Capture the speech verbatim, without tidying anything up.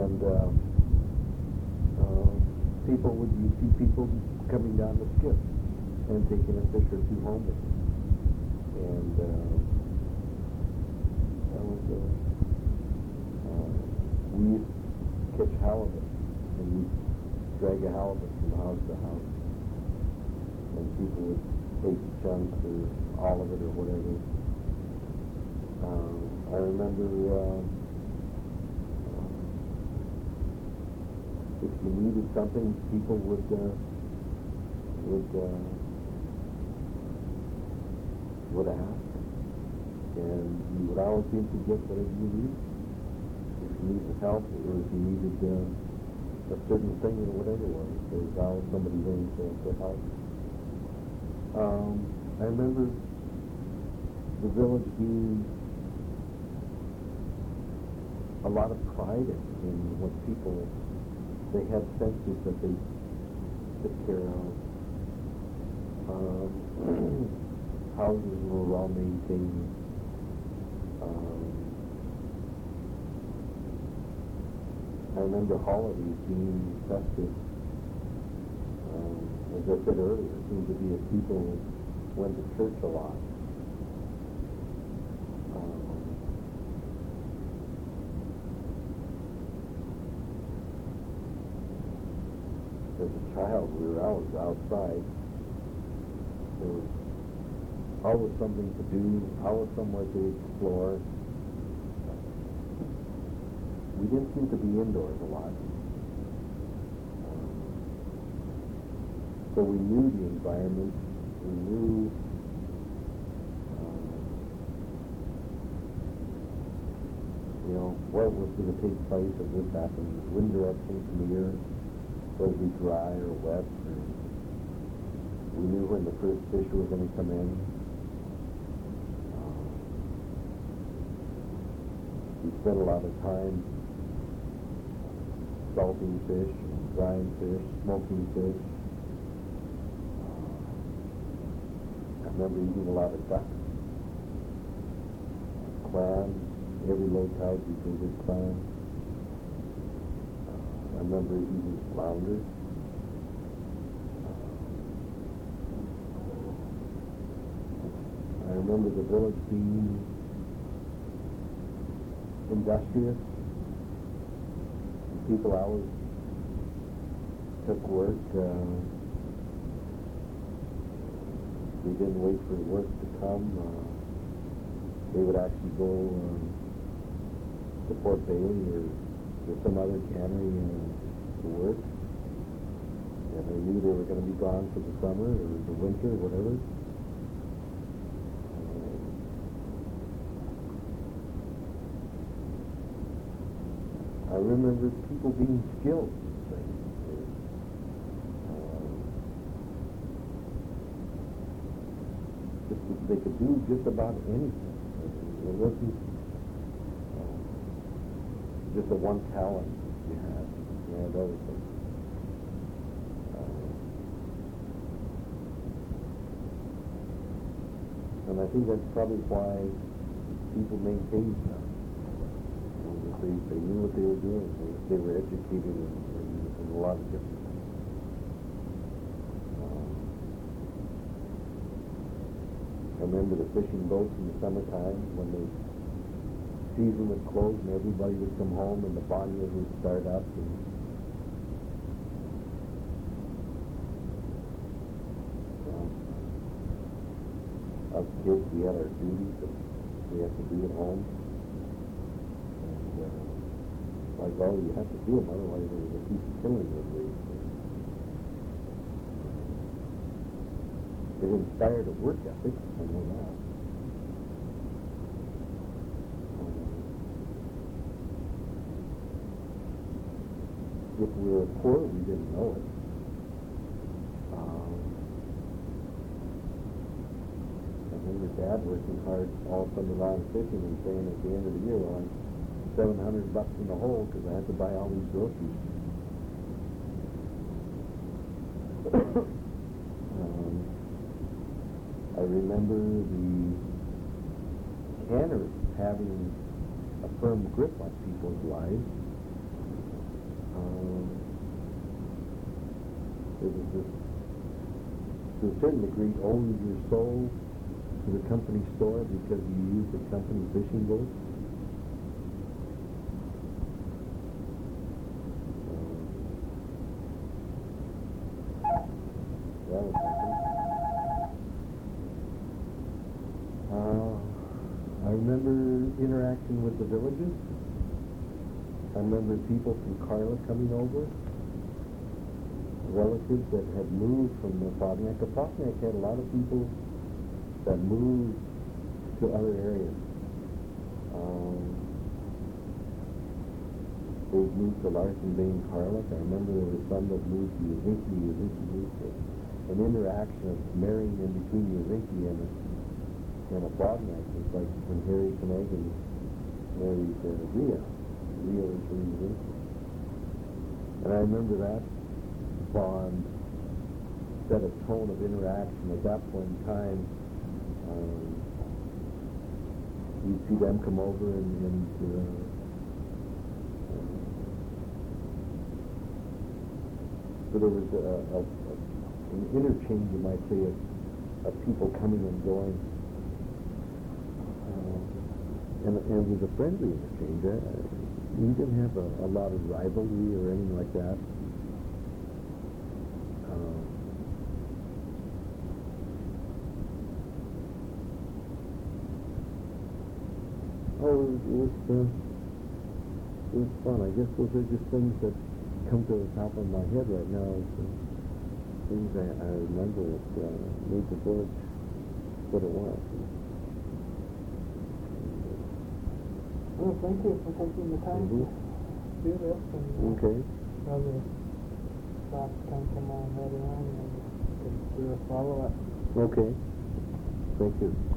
And uh, uh, people would, you see people coming down the skip and taking a fish or two home with them. And uh, that was, uh, uh, we used to catch halibut, and we'd drag a halibut from house to house. And people would take chunks or all of it or whatever. Um, I remember uh, uh, if you needed something, people would uh, would uh, would ask, and you would always seem to get whatever you needed. If you needed help, or if you needed uh, a certain thing or whatever it was, there was always somebody willing to, to help. Um, I remember the village being a lot of pride in, in what people, they had senses that they took care of. Um, houses were well maintained. Um, I remember holidays being festive. Um, as I said earlier, it seemed to be that people went to church a lot. As a child, we were always outside. There was always something to do, always somewhere to explore. We didn't seem to be indoors a lot. Um, so we knew the environment. We knew um, you know, what was going to take place if this happened, wind direction from the earth. Whether it be dry or wet, or we knew when the first fish was going to come in. Um, we spent a lot of time salting fish, drying fish, smoking fish. Uh, I remember eating a lot of duck, clam. Every low tide we did clam. I remember eating flounder. I remember the village being industrious. And people always took work. Uh, we didn't wait for work to come. Uh, they would actually go uh, to Fort Bailey or to some other cannery uh, to work, and they knew they were going to be gone for the summer or the winter or whatever. Um, I remember people being skilled in things. Um, just, they could do just about anything. It wasn't just the one talent you had. You had other things. Uh, and I think that's probably why people maintained them. You know, they, they knew what they were doing. They, they were educated in, in, in a lot of different things. Um, I remember the fishing boats in the summertime when they season would close and everybody would come home and the bonnets would start up. And um, us kids, we had our duties that we had to do at home. And uh, like, oh, you have to do them, otherwise they will keep killing you. It inspired a work ethic, I know that. If we were poor, we didn't know it. Um, I remember Dad working hard all summer long fishing and saying at the end of the year, well, I'm seven hundred bucks in the hole because I had to buy all these groceries. um, I remember the cannery having a firm grip on people's lives. It was just, to a certain degree, owned your soul to the company store because you used the company fishing boat. That was something. Uh, I remember interacting with the villagers. I remember people from Carla coming over, relatives that had moved from the Frontenac. The Frontenac had a lot of people that moved to other areas. Um, they moved to Larson Bay and Carlick. I remember there was some that moved to Uzinki. Uzinki moved to an interaction of marrying in between Uzinki and a, and a Frontenac. It's like when Harry Finnegan married uh, Rhea. Rhea was from Uzinki. And I remember that bond set a tone of interaction. At that point in time, um, you'd see them come over and, and uh, uh, so there was a, a, a, an interchange, you might say, of, of people coming and going. Uh, and, and it was a friendly interchange. Uh, we didn't have a, a lot of rivalry or anything like that. Um, oh, it was, it, was, uh, it was fun. I guess those are just things that come to the top of my head right now. It's, uh, things I, I remember that uh, made the village what it was. Well, thank you for taking the time Mm-hmm. to do this, and uh, Okay. other thoughts can come on later on, and we can do a follow-up. Okay. Thank you.